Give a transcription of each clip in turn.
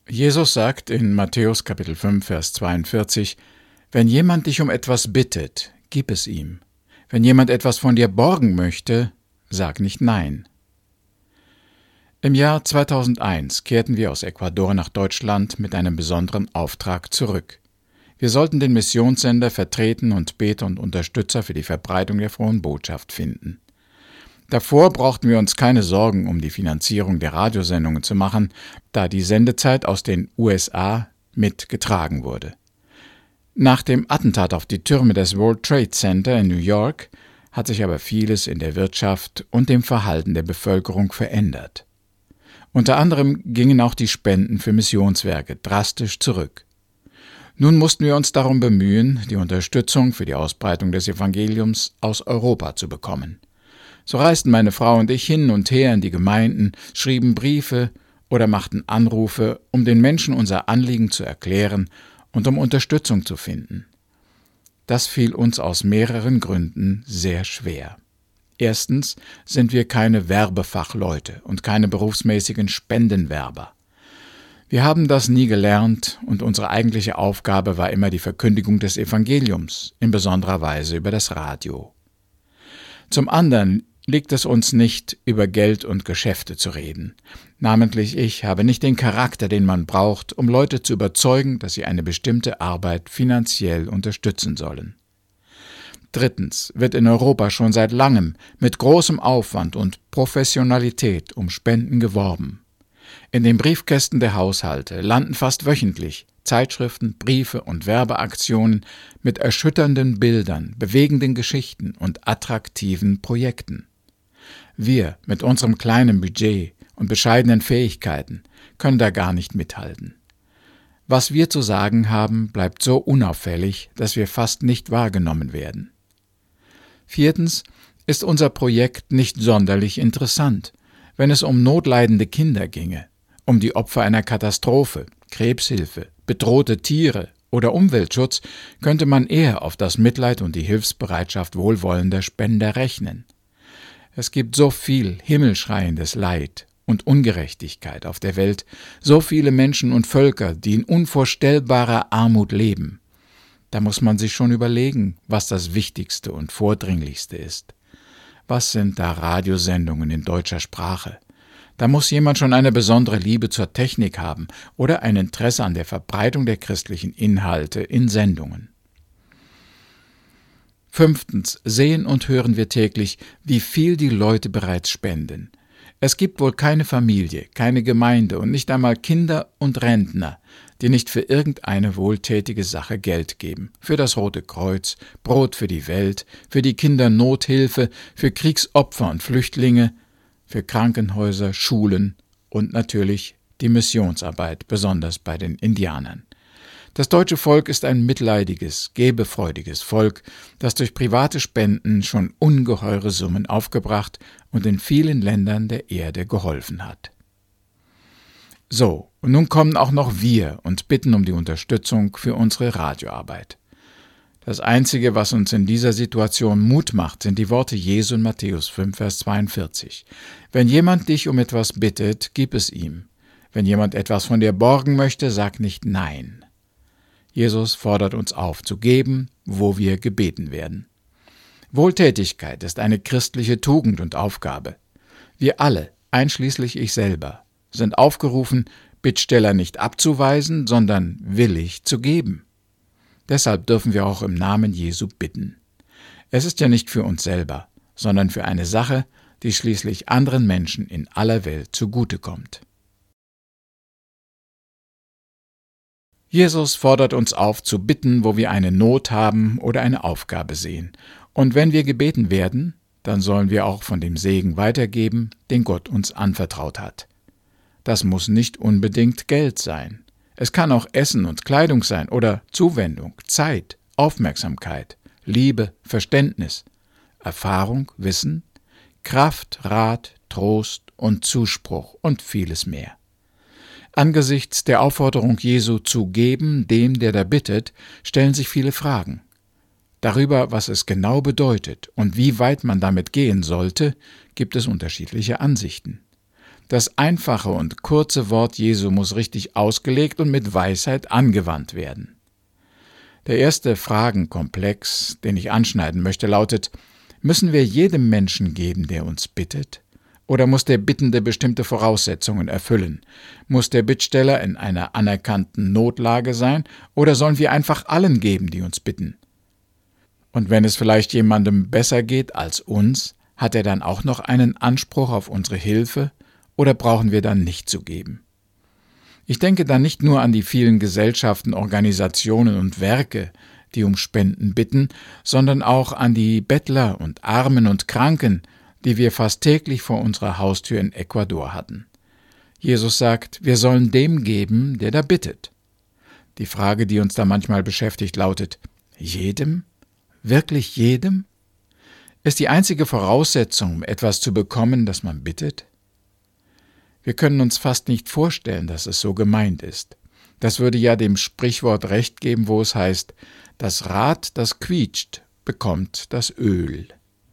Jesus sagt in Matthäus Kapitel 5, Vers 42, »Wenn jemand dich um etwas bittet, gib es ihm. Wenn jemand etwas von dir borgen möchte, sag nicht Nein.« Im Jahr 2001 kehrten wir aus Ecuador nach Deutschland mit einem besonderen Auftrag zurück. Wir sollten den Missionssender vertreten und Beter und Unterstützer für die Verbreitung der frohen Botschaft finden. Davor brauchten wir uns keine Sorgen um die Finanzierung der Radiosendungen zu machen, da die Sendezeit aus den USA mitgetragen wurde. Nach dem Attentat auf die Türme des World Trade Center in New York hat sich aber vieles in der Wirtschaft und dem Verhalten der Bevölkerung verändert. Unter anderem gingen auch die Spenden für Missionswerke drastisch zurück. Nun mussten wir uns darum bemühen, die Unterstützung für die Ausbreitung des Evangeliums aus Europa zu bekommen. So reisten meine Frau und ich hin und her in die Gemeinden, schrieben Briefe oder machten Anrufe, um den Menschen unser Anliegen zu erklären und um Unterstützung zu finden. Das fiel uns aus mehreren Gründen sehr schwer. Erstens sind wir keine Werbefachleute und keine berufsmäßigen Spendenwerber. Wir haben das nie gelernt und unsere eigentliche Aufgabe war immer die Verkündigung des Evangeliums, in besonderer Weise über das Radio. Zum anderen liegt es uns nicht, über Geld und Geschäfte zu reden. Namentlich ich habe nicht den Charakter, den man braucht, um Leute zu überzeugen, dass sie eine bestimmte Arbeit finanziell unterstützen sollen. Drittens wird in Europa schon seit langem mit großem Aufwand und Professionalität um Spenden geworben. In den Briefkästen der Haushalte landen fast wöchentlich Zeitschriften, Briefe und Werbeaktionen mit erschütternden Bildern, bewegenden Geschichten und attraktiven Projekten. Wir mit unserem kleinen Budget und bescheidenen Fähigkeiten können da gar nicht mithalten. Was wir zu sagen haben, bleibt so unauffällig, dass wir fast nicht wahrgenommen werden. Viertens ist unser Projekt nicht sonderlich interessant, wenn es um notleidende Kinder ginge, um die Opfer einer Katastrophe, Krebshilfe, bedrohte Tiere oder Umweltschutz, könnte man eher auf das Mitleid und die Hilfsbereitschaft wohlwollender Spender rechnen. Es gibt so viel himmelschreiendes Leid und Ungerechtigkeit auf der Welt, so viele Menschen und Völker, die in unvorstellbarer Armut leben. Da muss man sich schon überlegen, was das Wichtigste und Vordringlichste ist. Was sind da Radiosendungen in deutscher Sprache? Da muss jemand schon eine besondere Liebe zur Technik haben oder ein Interesse an der Verbreitung der christlichen Inhalte in Sendungen. Fünftens sehen und hören wir täglich, wie viel die Leute bereits spenden. Es gibt wohl keine Familie, keine Gemeinde und nicht einmal Kinder und Rentner, die nicht für irgendeine wohltätige Sache Geld geben. Für das Rote Kreuz, Brot für die Welt, für die Kindernothilfe, für Kriegsopfer und Flüchtlinge, für Krankenhäuser, Schulen und natürlich die Missionsarbeit, besonders bei den Indianern. Das deutsche Volk ist ein mitleidiges, gebefreudiges Volk, das durch private Spenden schon ungeheure Summen aufgebracht und in vielen Ländern der Erde geholfen hat. So, und nun kommen auch noch wir und bitten um die Unterstützung für unsere Radioarbeit. Das Einzige, was uns in dieser Situation Mut macht, sind die Worte Jesu in Matthäus 5, Vers 42. Wenn jemand dich um etwas bittet, gib es ihm. Wenn jemand etwas von dir borgen möchte, sag nicht Nein. Jesus fordert uns auf, zu geben, wo wir gebeten werden. Wohltätigkeit ist eine christliche Tugend und Aufgabe. Wir alle, einschließlich ich selber, sind aufgerufen, Bittsteller nicht abzuweisen, sondern willig zu geben. Deshalb dürfen wir auch im Namen Jesu bitten. Es ist ja nicht für uns selber, sondern für eine Sache, die schließlich anderen Menschen in aller Welt zugutekommt. Jesus fordert uns auf, zu bitten, wo wir eine Not haben oder eine Aufgabe sehen. Und wenn wir gebeten werden, dann sollen wir auch von dem Segen weitergeben, den Gott uns anvertraut hat. Das muss nicht unbedingt Geld sein. Es kann auch Essen und Kleidung sein oder Zuwendung, Zeit, Aufmerksamkeit, Liebe, Verständnis, Erfahrung, Wissen, Kraft, Rat, Trost und Zuspruch und vieles mehr. Angesichts der Aufforderung Jesu zu geben, dem, der da bittet, stellen sich viele Fragen. Darüber, was es genau bedeutet und wie weit man damit gehen sollte, gibt es unterschiedliche Ansichten. Das einfache und kurze Wort Jesu muss richtig ausgelegt und mit Weisheit angewandt werden. Der erste Fragenkomplex, den ich anschneiden möchte, lautet: Müssen wir jedem Menschen geben, der uns bittet? Oder muss der Bittende bestimmte Voraussetzungen erfüllen? Muss der Bittsteller in einer anerkannten Notlage sein? Oder sollen wir einfach allen geben, die uns bitten? Und wenn es vielleicht jemandem besser geht als uns, hat er dann auch noch einen Anspruch auf unsere Hilfe? Oder brauchen wir dann nicht zu geben? Ich denke da nicht nur an die vielen Gesellschaften, Organisationen und Werke, die um Spenden bitten, sondern auch an die Bettler und Armen und Kranken, die wir fast täglich vor unserer Haustür in Ecuador hatten. Jesus sagt, wir sollen dem geben, der da bittet. Die Frage, die uns da manchmal beschäftigt, lautet: Jedem? Wirklich jedem? Ist die einzige Voraussetzung, um etwas zu bekommen, dass man bittet? Wir können uns fast nicht vorstellen, dass es so gemeint ist. Das würde ja dem Sprichwort recht geben, wo es heißt: Das Rad, das quietscht, bekommt das Öl.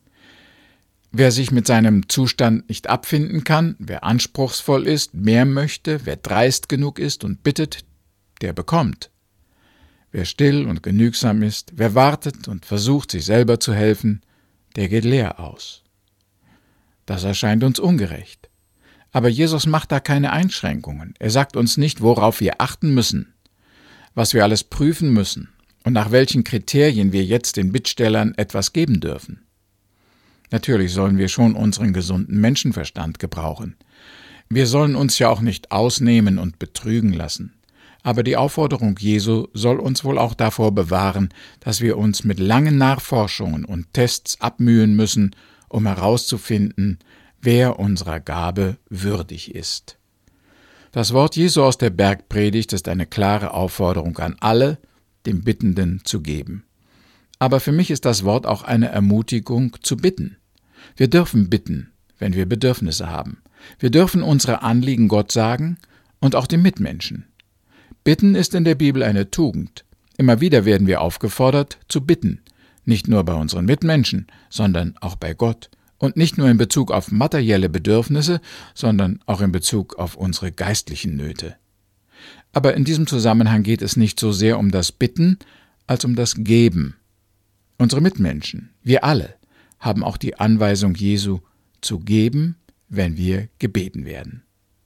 Wer sich mit seinem Zustand nicht abfinden kann, wer anspruchsvoll ist, mehr möchte, wer dreist genug ist und bittet, der bekommt. Wer still und genügsam ist, wer wartet und versucht, sich selber zu helfen, der geht leer aus. Das erscheint uns ungerecht. Aber Jesus macht da keine Einschränkungen. Er sagt uns nicht, worauf wir achten müssen, was wir alles prüfen müssen und nach welchen Kriterien wir jetzt den Bittstellern etwas geben dürfen. Natürlich sollen wir schon unseren gesunden Menschenverstand gebrauchen. Wir sollen uns ja auch nicht ausnehmen und betrügen lassen. Aber die Aufforderung Jesu soll uns wohl auch davor bewahren, dass wir uns mit langen Nachforschungen und Tests abmühen müssen, um herauszufinden, wer unserer Gabe würdig ist. Das Wort Jesu aus der Bergpredigt ist eine klare Aufforderung an alle, dem Bittenden zu geben. Aber für mich ist das Wort auch eine Ermutigung zu bitten. Wir dürfen bitten, wenn wir Bedürfnisse haben. Wir dürfen unsere Anliegen Gott sagen und auch den Mitmenschen. Bitten ist in der Bibel eine Tugend. Immer wieder werden wir aufgefordert, zu bitten. Nicht nur bei unseren Mitmenschen, sondern auch bei Gott. Und nicht nur in Bezug auf materielle Bedürfnisse, sondern auch in Bezug auf unsere geistlichen Nöte. Aber in diesem Zusammenhang geht es nicht so sehr um das Bitten, als um das Geben. Unsere Mitmenschen, wir alle, haben auch die Anweisung Jesu, zu geben, wenn wir gebeten werden.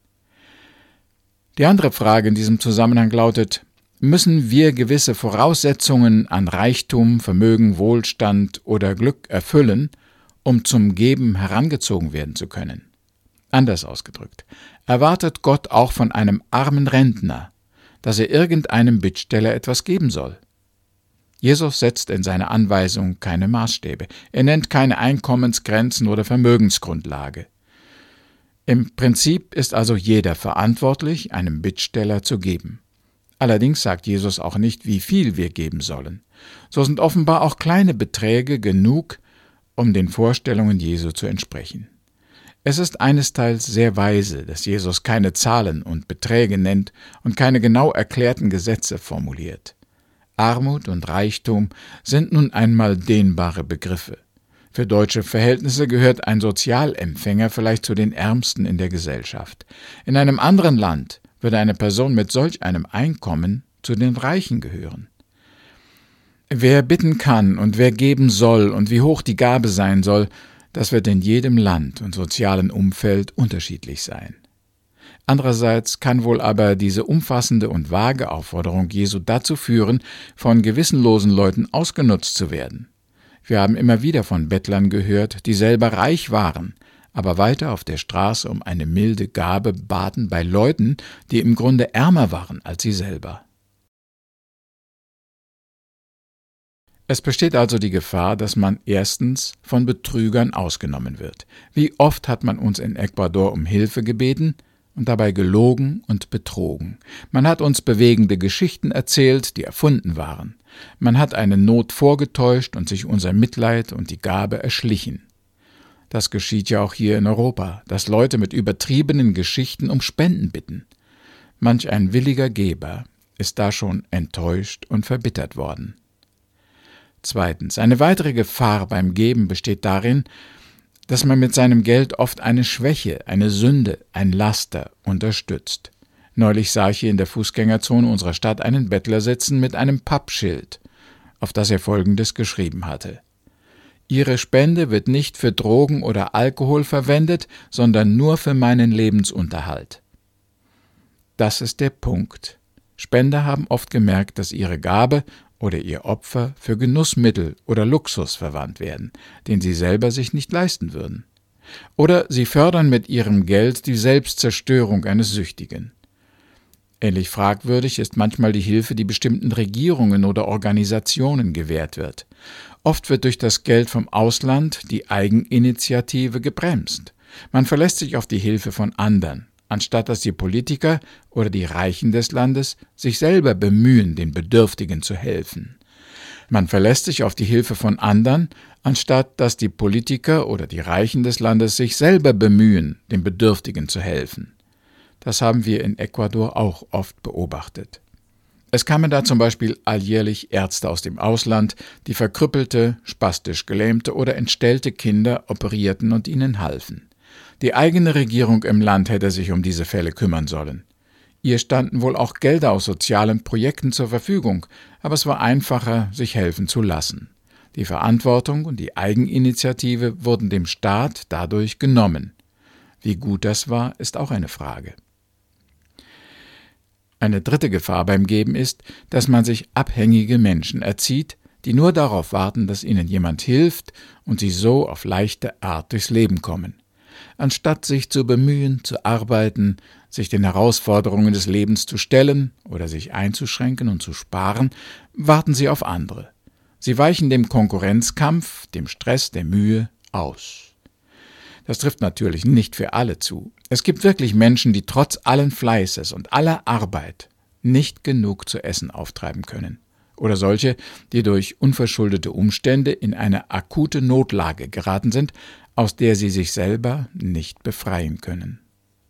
Die andere Frage in diesem Zusammenhang lautet: Müssen wir gewisse Voraussetzungen an Reichtum, Vermögen, Wohlstand oder Glück erfüllen, um zum Geben herangezogen werden zu können? Anders ausgedrückt, erwartet Gott auch von einem armen Rentner, dass er irgendeinem Bittsteller etwas geben soll? Jesus setzt in seiner Anweisung keine Maßstäbe. Er nennt keine Einkommensgrenzen oder Vermögensgrundlage. Im Prinzip ist also jeder verantwortlich, einem Bittsteller zu geben. Allerdings sagt Jesus auch nicht, wie viel wir geben sollen. So sind offenbar auch kleine Beträge genug, um den Vorstellungen Jesu zu entsprechen. Es ist einesteils sehr weise, dass Jesus keine Zahlen und Beträge nennt und keine genau erklärten Gesetze formuliert. Armut und Reichtum sind nun einmal dehnbare Begriffe. Für deutsche Verhältnisse gehört ein Sozialempfänger vielleicht zu den Ärmsten in der Gesellschaft. In einem anderen Land würde eine Person mit solch einem Einkommen zu den Reichen gehören. Wer bitten kann und wer geben soll und wie hoch die Gabe sein soll, das wird in jedem Land und sozialen Umfeld unterschiedlich sein. Andererseits kann wohl aber diese umfassende und vage Aufforderung Jesu dazu führen, von gewissenlosen Leuten ausgenutzt zu werden. Wir haben immer wieder von Bettlern gehört, die selber reich waren, aber weiter auf der Straße um eine milde Gabe baten bei Leuten, die im Grunde ärmer waren als sie selber. Es besteht also die Gefahr, dass man erstens von Betrügern ausgenommen wird. Wie oft hat man uns in Ecuador um Hilfe gebeten und dabei gelogen und betrogen. Man hat uns bewegende Geschichten erzählt, die erfunden waren. Man hat eine Not vorgetäuscht und sich unser Mitleid und die Gabe erschlichen. Das geschieht ja auch hier in Europa, dass Leute mit übertriebenen Geschichten um Spenden bitten. Manch ein williger Geber ist da schon enttäuscht und verbittert worden. Zweitens, eine weitere Gefahr beim Geben besteht darin, dass man mit seinem Geld oft eine Schwäche, eine Sünde, ein Laster unterstützt. Neulich sah ich hier in der Fußgängerzone unserer Stadt einen Bettler sitzen mit einem Pappschild, auf das er Folgendes geschrieben hatte: Ihre Spende wird nicht für Drogen oder Alkohol verwendet, sondern nur für meinen Lebensunterhalt. Das ist der Punkt. Spender haben oft gemerkt, dass ihre Gabe oder ihr Opfer für Genussmittel oder Luxus verwandt werden, den sie selber sich nicht leisten würden. Oder sie fördern mit ihrem Geld die Selbstzerstörung eines Süchtigen. Ähnlich fragwürdig ist manchmal die Hilfe, die bestimmten Regierungen oder Organisationen gewährt wird. Oft wird durch das Geld vom Ausland die Eigeninitiative gebremst. Man verlässt sich auf die Hilfe von anderen, anstatt dass die Politiker oder die Reichen des Landes sich selber bemühen, den Bedürftigen zu helfen. Man verlässt sich auf die Hilfe von anderen, anstatt dass die Politiker oder die Reichen des Landes sich selber bemühen, den Bedürftigen zu helfen. Das haben wir in Ecuador auch oft beobachtet. Es kamen da zum Beispiel alljährlich Ärzte aus dem Ausland, die verkrüppelte, spastisch gelähmte oder entstellte Kinder operierten und ihnen halfen. Die eigene Regierung im Land hätte sich um diese Fälle kümmern sollen. Ihr standen wohl auch Gelder aus sozialen Projekten zur Verfügung, aber es war einfacher, sich helfen zu lassen. Die Verantwortung und die Eigeninitiative wurden dem Staat dadurch genommen. Wie gut das war, ist auch eine Frage. Eine dritte Gefahr beim Geben ist, dass man sich abhängige Menschen erzieht, die nur darauf warten, dass ihnen jemand hilft und sie so auf leichte Art durchs Leben kommen. Anstatt sich zu bemühen, zu arbeiten, sich den Herausforderungen des Lebens zu stellen oder sich einzuschränken und zu sparen, warten sie auf andere. Sie weichen dem Konkurrenzkampf, dem Stress, der Mühe aus. Das trifft natürlich nicht für alle zu. Es gibt wirklich Menschen, die trotz allen Fleißes und aller Arbeit nicht genug zu essen auftreiben können. Oder solche, die durch unverschuldete Umstände in eine akute Notlage geraten sind, aus der sie sich selber nicht befreien können.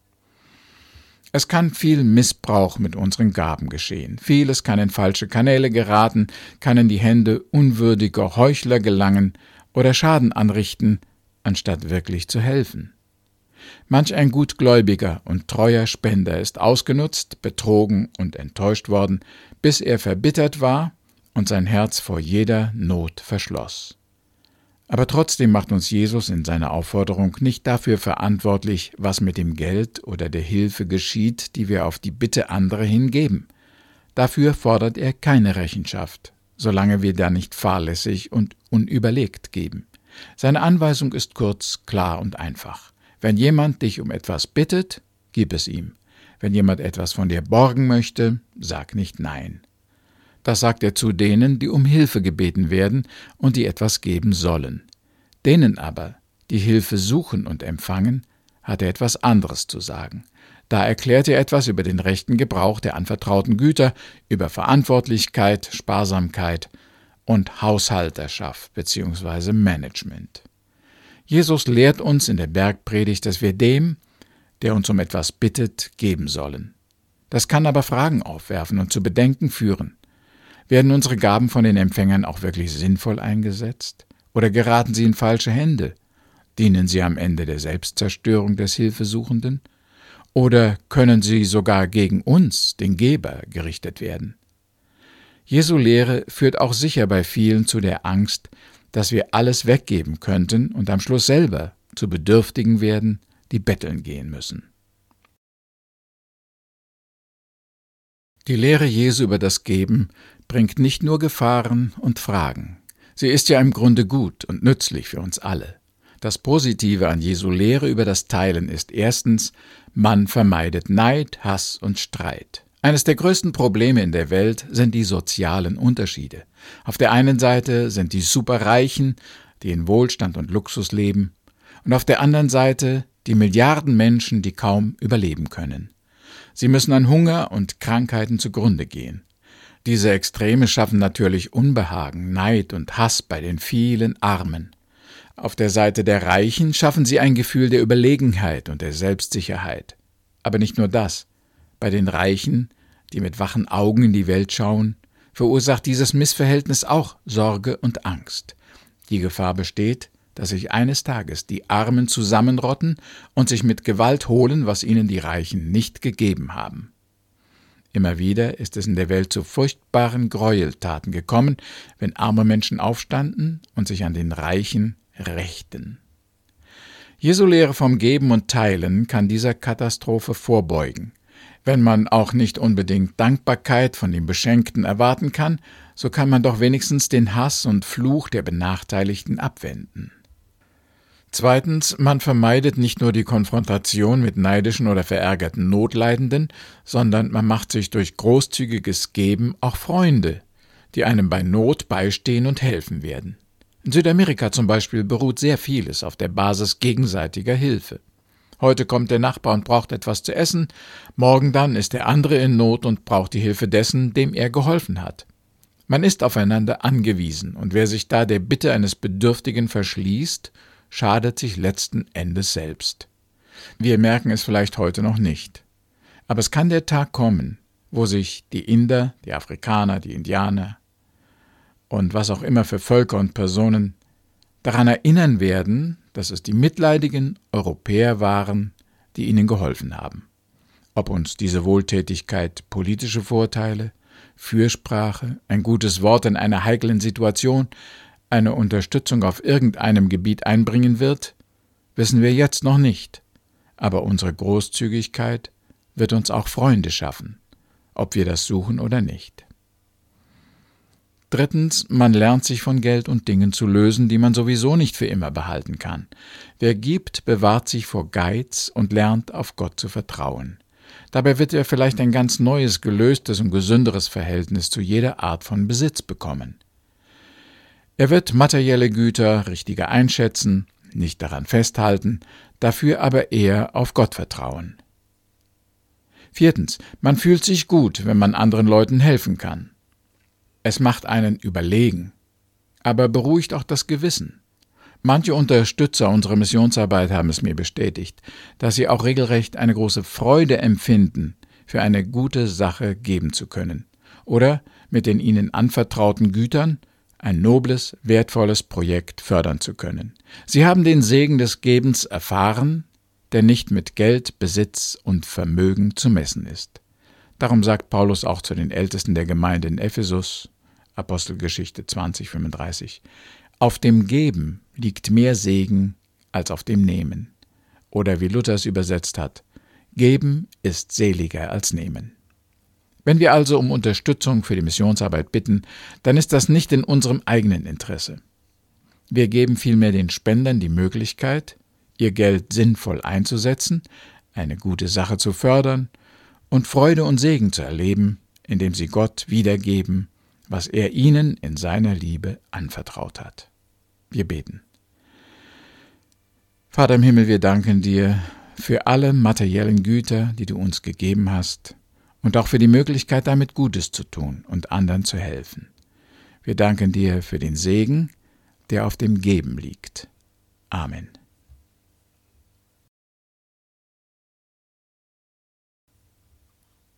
Es kann viel Missbrauch mit unseren Gaben geschehen. Vieles kann in falsche Kanäle geraten, kann in die Hände unwürdiger Heuchler gelangen oder Schaden anrichten, anstatt wirklich zu helfen. Manch ein gutgläubiger und treuer Spender ist ausgenutzt, betrogen und enttäuscht worden, bis er verbittert war und sein Herz vor jeder Not verschloss. Aber trotzdem macht uns Jesus in seiner Aufforderung nicht dafür verantwortlich, was mit dem Geld oder der Hilfe geschieht, die wir auf die Bitte anderer hingeben. Dafür fordert er keine Rechenschaft, solange wir da nicht fahrlässig und unüberlegt geben. Seine Anweisung ist kurz, klar und einfach. Wenn jemand dich um etwas bittet, gib es ihm. Wenn jemand etwas von dir borgen möchte, sag nicht Nein. Das sagt er zu denen, die um Hilfe gebeten werden und die etwas geben sollen. Denen aber, die Hilfe suchen und empfangen, hat er etwas anderes zu sagen. Da erklärt er etwas über den rechten Gebrauch der anvertrauten Güter, über Verantwortlichkeit, Sparsamkeit und Haushalterschaft bzw. Management. Jesus lehrt uns in der Bergpredigt, dass wir dem, der uns um etwas bittet, geben sollen. Das kann aber Fragen aufwerfen und zu Bedenken führen. Werden unsere Gaben von den Empfängern auch wirklich sinnvoll eingesetzt? Oder geraten sie in falsche Hände? Dienen sie am Ende der Selbstzerstörung des Hilfesuchenden? Oder können sie sogar gegen uns, den Geber, gerichtet werden? Jesu Lehre führt auch sicher bei vielen zu der Angst, dass wir alles weggeben könnten und am Schluss selber zu Bedürftigen werden, die betteln gehen müssen. Die Lehre Jesu über das Geben bringt nicht nur Gefahren und Fragen. Sie ist ja im Grunde gut und nützlich für uns alle. Das Positive an Jesu Lehre über das Teilen ist erstens, man vermeidet Neid, Hass und Streit. Eines der größten Probleme in der Welt sind die sozialen Unterschiede. Auf der einen Seite sind die Superreichen, die in Wohlstand und Luxus leben, und auf der anderen Seite die Milliarden Menschen, die kaum überleben können. Sie müssen an Hunger und Krankheiten zugrunde gehen. Diese Extreme schaffen natürlich Unbehagen, Neid und Hass bei den vielen Armen. Auf der Seite der Reichen schaffen sie ein Gefühl der Überlegenheit und der Selbstsicherheit. Aber nicht nur das. Bei den Reichen, die mit wachen Augen in die Welt schauen, verursacht dieses Missverhältnis auch Sorge und Angst. Die Gefahr besteht, dass sich eines Tages die Armen zusammenrotten und sich mit Gewalt holen, was ihnen die Reichen nicht gegeben haben. Immer wieder ist es in der Welt zu furchtbaren Gräueltaten gekommen, wenn arme Menschen aufstanden und sich an den Reichen rächten. Jesu Lehre vom Geben und Teilen kann dieser Katastrophe vorbeugen. Wenn man auch nicht unbedingt Dankbarkeit von den Beschenkten erwarten kann, so kann man doch wenigstens den Hass und Fluch der Benachteiligten abwenden. Zweitens, man vermeidet nicht nur die Konfrontation mit neidischen oder verärgerten Notleidenden, sondern man macht sich durch großzügiges Geben auch Freunde, die einem bei Not beistehen und helfen werden. In Südamerika zum Beispiel beruht sehr vieles auf der Basis gegenseitiger Hilfe. Heute kommt der Nachbar und braucht etwas zu essen, morgen dann ist der andere in Not und braucht die Hilfe dessen, dem er geholfen hat. Man ist aufeinander angewiesen, und wer sich da der Bitte eines Bedürftigen verschließt, schadet sich letzten Endes selbst. Wir merken es vielleicht heute noch nicht. Aber es kann der Tag kommen, wo sich die Inder, die Afrikaner, die Indianer und was auch immer für Völker und Personen daran erinnern werden, dass es die mitleidigen Europäer waren, die ihnen geholfen haben. Ob uns diese Wohltätigkeit politische Vorteile, Fürsprache, ein gutes Wort in einer heiklen Situation, eine Unterstützung auf irgendeinem Gebiet einbringen wird, wissen wir jetzt noch nicht. Aber unsere Großzügigkeit wird uns auch Freunde schaffen, ob wir das suchen oder nicht. Drittens, man lernt sich von Geld und Dingen zu lösen, die man sowieso nicht für immer behalten kann. Wer gibt, bewahrt sich vor Geiz und lernt, auf Gott zu vertrauen. Dabei wird er vielleicht ein ganz neues, gelöstes und gesünderes Verhältnis zu jeder Art von Besitz bekommen. Er wird materielle Güter richtiger einschätzen, nicht daran festhalten, dafür aber eher auf Gott vertrauen. Viertens, man fühlt sich gut, wenn man anderen Leuten helfen kann. Es macht einen überlegen, aber beruhigt auch das Gewissen. Manche Unterstützer unserer Missionsarbeit haben es mir bestätigt, dass sie auch regelrecht eine große Freude empfinden, für eine gute Sache geben zu können oder mit den ihnen anvertrauten Gütern ein nobles, wertvolles Projekt fördern zu können. Sie haben den Segen des Gebens erfahren, der nicht mit Geld, Besitz und Vermögen zu messen ist. Darum sagt Paulus auch zu den Ältesten der Gemeinde in Ephesus, Apostelgeschichte 20,35, auf dem Geben liegt mehr Segen als auf dem Nehmen. Oder wie Luther es übersetzt hat, Geben ist seliger als Nehmen. Wenn wir also um Unterstützung für die Missionsarbeit bitten, dann ist das nicht in unserem eigenen Interesse. Wir geben vielmehr den Spendern die Möglichkeit, ihr Geld sinnvoll einzusetzen, eine gute Sache zu fördern und Freude und Segen zu erleben, indem sie Gott wiedergeben, was er ihnen in seiner Liebe anvertraut hat. Wir beten. Vater im Himmel, wir danken dir für alle materiellen Güter, die du uns gegeben hast, und auch für die Möglichkeit, damit Gutes zu tun und anderen zu helfen. Wir danken dir für den Segen, der auf dem Geben liegt. Amen.